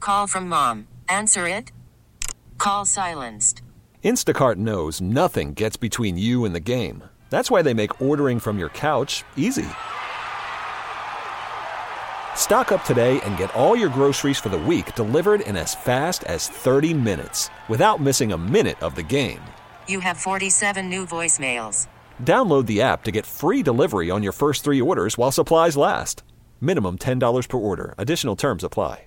call from mom. Answer it. Call silenced. Instacart knows nothing gets between you and the game. That's why they make ordering from your couch easy. Stock up today and get all your groceries for the week delivered in as fast as 30 minutes without missing a minute of the game. You have 47 new voicemails. Download the app to get free delivery on your first 3 orders while supplies last. Minimum $10 per order. Additional terms apply.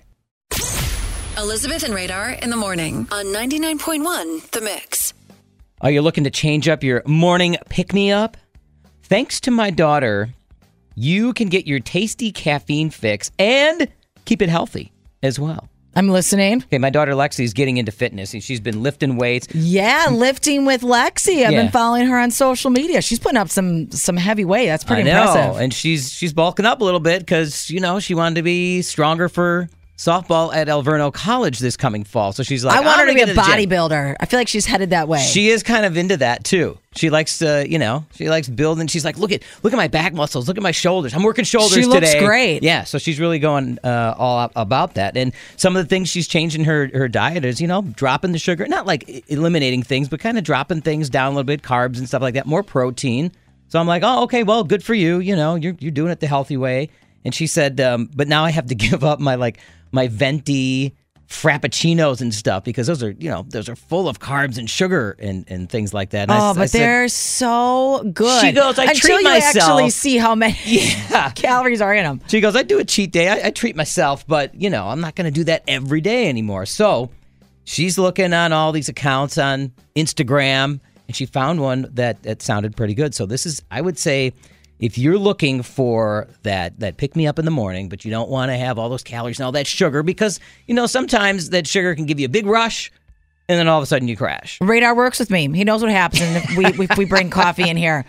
Elizabeth and Radar in the morning on 99.1 The Mix. Are you looking to change up your morning pick-me-up? Thanks to my daughter, you can get your tasty caffeine fix and keep it healthy as well. I'm listening. Okay, my daughter Lexi's getting into fitness, and she's been lifting weights. Yeah, lifting with Lexi. I've been following her on social media. She's putting up some heavy weight. That's pretty impressive. And she's bulking up a little bit because, she wanted to be stronger for softball at Alverno College this coming fall. So she's like, I want her to be a bodybuilder. I feel like she's headed that way. She is kind of into that too. She likes to, she likes building. She's like, look at my back muscles. Look at my shoulders. I'm working shoulders today. She looks great. Yeah. So she's really going all out about that. And some of the things she's changing her diet is, dropping the sugar, not like eliminating things, but kind of dropping things down a little bit, carbs and stuff like that, more protein. So I'm like, oh, okay, well, good for you. You're doing it the healthy way. And she said, but now I have to give up my venti frappuccinos and stuff because those are full of carbs and sugar and things like that. And they're so good. She goes, I treat myself. Until you actually see how many calories are in them. She goes, I do a cheat day. I treat myself, but I'm not going to do that every day anymore. So she's looking on all these accounts on Instagram, and she found one that sounded pretty good. So this is, I would say, if you're looking for that pick-me-up in the morning, but you don't want to have all those calories and all that sugar because, sometimes that sugar can give you a big rush, and then all of a sudden you crash. Radar works with me. He knows what happens if we bring coffee in here.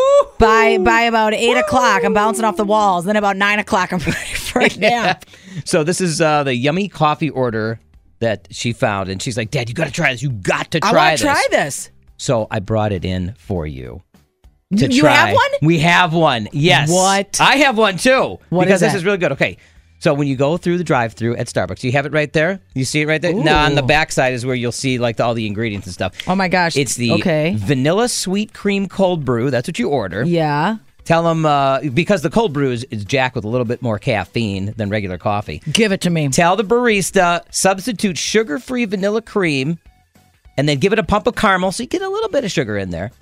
By about 8 o'clock, I'm bouncing off the walls. Then about 9 o'clock, I'm ready for a nap. So this is the yummy coffee order that she found, and she's like, Dad, you got to try this. You got to try this. I want to try this. So I brought it in for you. You have one? We have one. Yes. What? I have one too. What is that? This is really good. Okay. So when you go through the drive-thru at Starbucks, you have it right there? You see it right there? Ooh. Now on the back side is where you'll see all the ingredients and stuff. Oh my gosh. It's the vanilla sweet cream cold brew. That's what you order. Yeah. Tell them, because the cold brew is jacked with a little bit more caffeine than regular coffee. Give it to me. Tell the barista, substitute sugar-free vanilla cream, and then give it a pump of caramel so you get a little bit of sugar in there.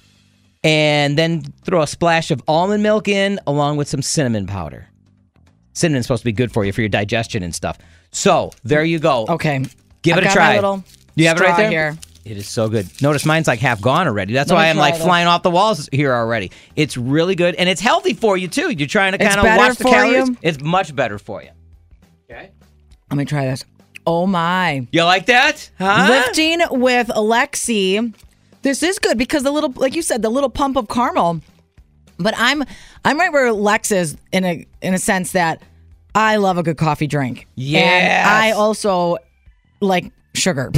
And then throw a splash of almond milk in along with some cinnamon powder. Cinnamon's supposed to be good for your digestion and stuff. So, there you go. Okay. Give it a try. My little you have it right there? Here. It is so good. Notice mine's like half gone already. That's why I'm flying off the walls here already. It's really good. And it's healthy for you, too. You're trying to kind of watch the calories. It's much better for you. Okay. Let me try this. Oh, my. You like that? Huh? Lifting with Alexi. This is good because the little, like you said, the little pump of caramel. But I'm right where Lex is in a sense that I love a good coffee drink. Yes. And I also like sugar.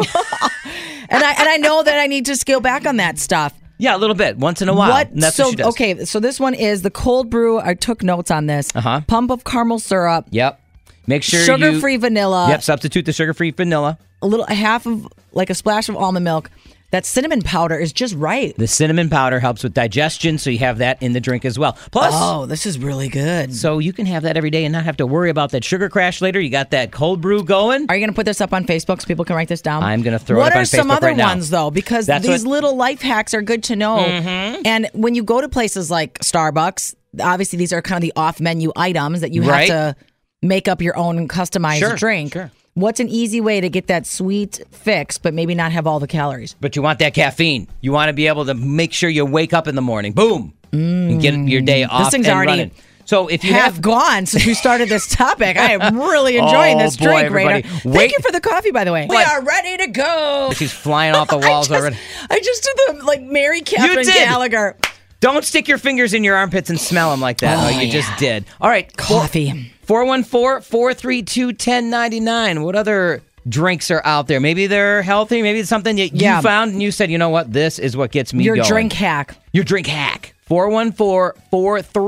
and I know that I need to scale back on that stuff. Yeah, a little bit, once in a while. What she does. Okay, so this one is the cold brew. I took notes on this. Pump of caramel syrup. Yep. Make sure sugar-free vanilla. Yep, substitute the sugar-free vanilla. A half of, like a splash of almond milk. That cinnamon powder is just right. The cinnamon powder helps with digestion, so you have that in the drink as well. Plus, this is really good. So you can have that every day and not have to worry about that sugar crash later. You got that cold brew going. Are you going to put this up on Facebook so people can write this down? I'm going to throw it up on Facebook right now. What are some other ones, though? Because these little life hacks are good to know. Mm-hmm. And when you go to places like Starbucks, obviously these are kind of the off-menu items that you have to make up your own customized drink. Sure. What's an easy way to get that sweet fix, but maybe not have all the calories? But you want that caffeine. You want to be able to make sure you wake up in the morning. Boom. And get your day off. This thing's and already running. So if you have gone since we started this topic. I am really enjoying this drink, Radar. Thank you for the coffee, by the way. We are ready to go. She's flying off the walls already. I just did the Mary Catherine Gallagher. Don't stick your fingers in your armpits and smell them like that. You just did. All right. Coffee. 414-432-1099. What other drinks are out there? Maybe they're healthy. Maybe it's something that you found and you said, you know what? This is what gets me going. Your drink hack. Your drink hack.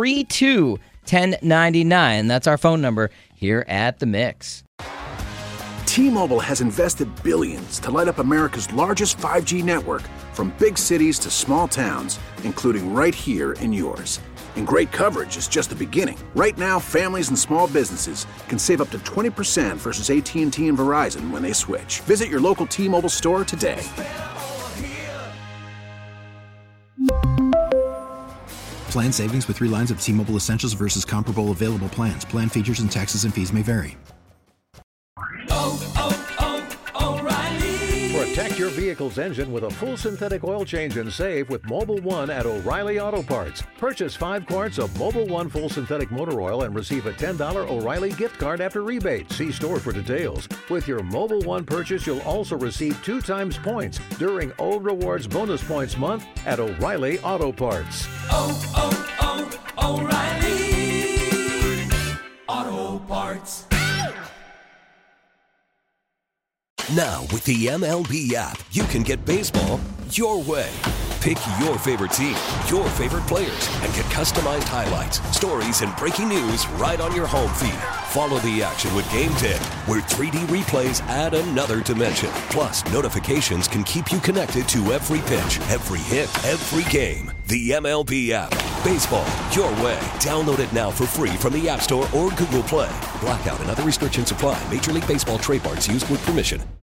414-432-1099. That's our phone number here at The Mix. T-Mobile has invested billions to light up America's largest 5G network, from big cities to small towns, including right here in yours. And great coverage is just the beginning. Right now, families and small businesses can save up to 20% versus AT&T and Verizon when they switch. Visit your local T-Mobile store today. Plan savings with 3 lines of T-Mobile Essentials versus comparable available plans. Plan features and taxes and fees may vary. Protect your vehicle's engine with a full synthetic oil change and save with Mobil 1 at O'Reilly Auto Parts. Purchase 5 quarts of Mobil 1 full synthetic motor oil and receive a $10 O'Reilly gift card after rebate. See store for details. With your Mobil 1 purchase, you'll also receive 2 times points during O Rewards Bonus Points Month at O'Reilly Auto Parts. O'Reilly Auto Parts. Now, with the MLB app, you can get baseball your way. Pick your favorite team, your favorite players, and get customized highlights, stories, and breaking news right on your home feed. Follow the action with Game 10, where 3D replays add another dimension. Plus, notifications can keep you connected to every pitch, every hit, every game. The MLB app. Baseball your way. Download it now for free from the App Store or Google Play. Blackout and other restrictions apply. Major League Baseball trademarks used with permission.